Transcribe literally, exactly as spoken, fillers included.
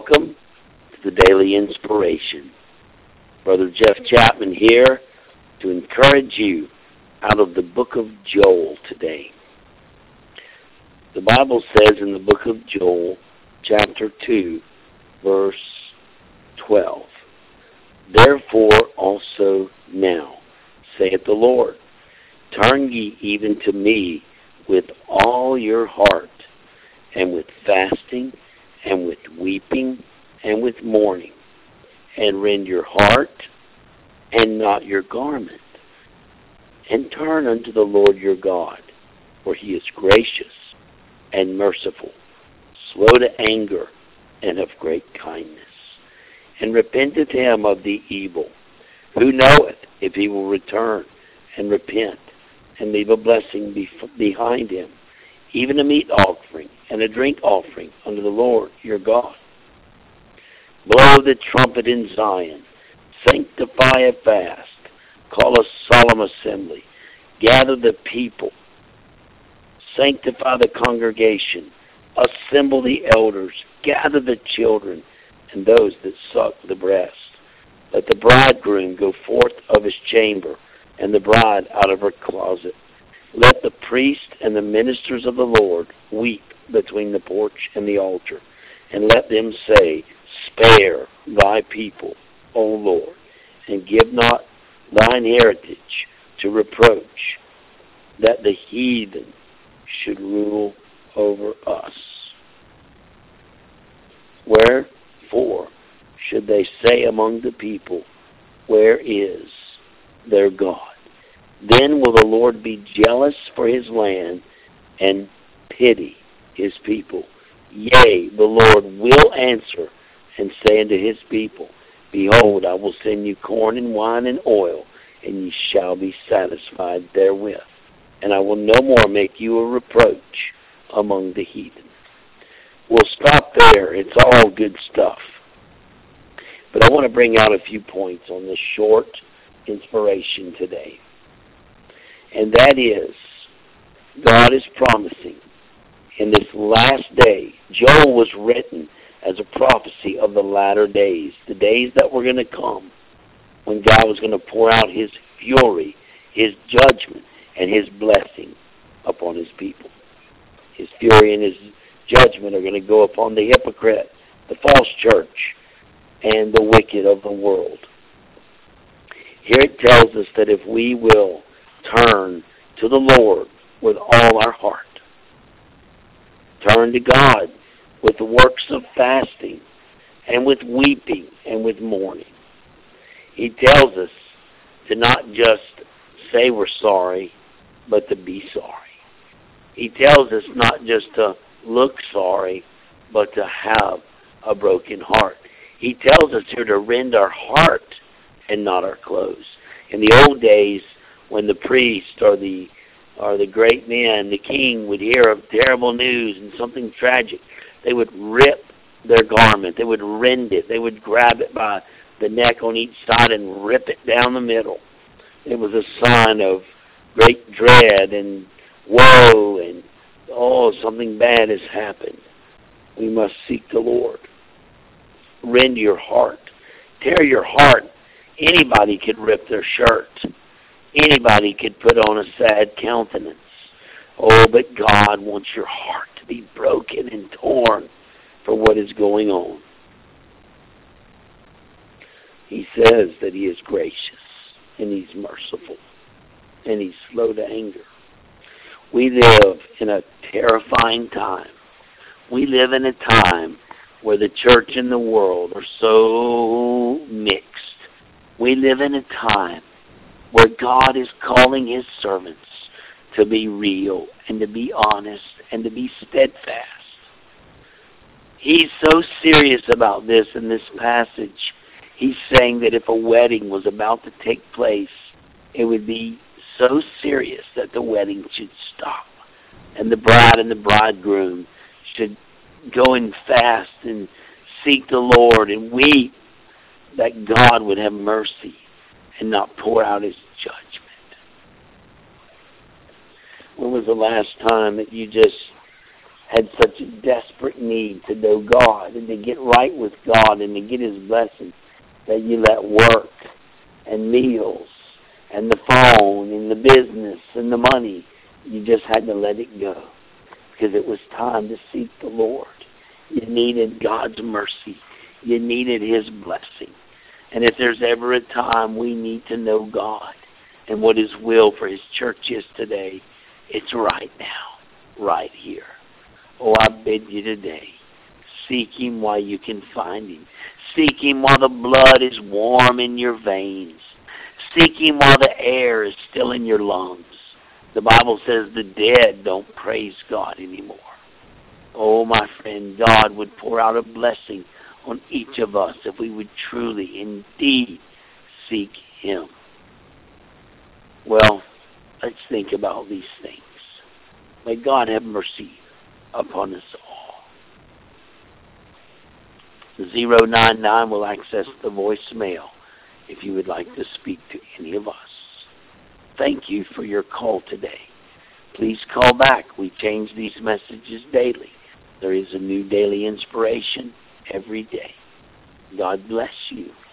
welcome to the Daily Inspiration. Brother Jeff Chapman here to encourage you out of the book of Joel today. The Bible says in the book of Joel, chapter two, verse twelve, "Therefore also now, saith the Lord, turn ye even to me with all your heart, and with fasting, and with weeping, and with mourning, and rend your heart, and not your garment, and turn unto the Lord your God, for he is gracious and merciful, slow to anger, and of great kindness, and repenteth him of the evil. Who knoweth if he will return and repent, and leave a blessing bef- behind him, even a meat offering and a drink offering unto the Lord your God? Blow the trumpet in Zion, sanctify a fast, call a solemn assembly, gather the people, sanctify the congregation, assemble the elders, gather the children, and those that suck the breast. Let the bridegroom go forth of his chamber, and the bride out of her closet. Let the priest and the ministers of the Lord weep between the porch and the altar, and let them say, Spare thy people, O Lord, and give not thine heritage to reproach, that the heathen should rule over us. Wherefore should they say among the people, Where is their God? Then will the Lord be jealous for his land and pity his people. Yea, the Lord will answer and say unto his people, Behold, I will send you corn and wine and oil, and ye shall be satisfied therewith. And I will no more make you a reproach among the heathen." We'll stop there. It's all good stuff. But I want to bring out a few points on this short inspiration today. And that is, God is promising in this last day. Joel was written as a prophecy of the latter days, the days that were going to come, when God was going to pour out his fury, his judgment, and his blessing upon his people. His fury and his judgment are going to go upon the hypocrite, the false church, and the wicked of the world. Here it tells us that if we will turn to the Lord with all our heart, turn to God with the works of fasting, and with weeping, and with mourning, he tells us to not just say we're sorry, but to be sorry. He tells us not just to look sorry, but to have a broken heart. He tells us here to rend our heart and not our clothes. In the old days, when the priest or the or the great man, the king, would hear of terrible news and something tragic, they would rip their garment. They would rend it. They would grab it by the neck on each side and rip it down the middle. It was a sign of great dread and woe and, oh, something bad has happened. We must seek the Lord. Rend your heart. Tear your heart. Anybody could rip their shirt. Anybody could put on a sad countenance. Oh, but God wants your heart to be broken and torn for what is going on. He says that he is gracious and he's merciful and he's slow to anger. We live in a terrifying time. We live in a time where the church and the world are so mixed. We live in a time where God is calling his servants to be real and to be honest and to be steadfast. He's so serious about this in this passage. He's saying that if a wedding was about to take place, it would be so serious that the wedding should stop. And the bride and the bridegroom should go and fast and seek the Lord and weep that God would have mercy and not pour out his judgment. When was the last time that you just had such a desperate need to know God and to get right with God and to get His blessing that you let work and meals and the phone and the business and the money, you just had to let it go because it was time to seek the Lord. You needed God's mercy. You needed His blessing. And if there's ever a time we need to know God and what His will for His church is today, it's right now, right here. Oh, I bid you today, seek Him while you can find Him. Seek Him while the blood is warm in your veins. Seek Him while the air is still in your lungs. The Bible says the dead don't praise God anymore. Oh, my friend, God would pour out a blessing on each of us if we would truly, indeed, seek Him. Well, let's think about these things. May God have mercy upon us all. zero nine nine will access the voicemail if you would like to speak to any of us. Thank you for your call today. Please call back. We change these messages daily. There is a new daily inspiration every day. God bless you.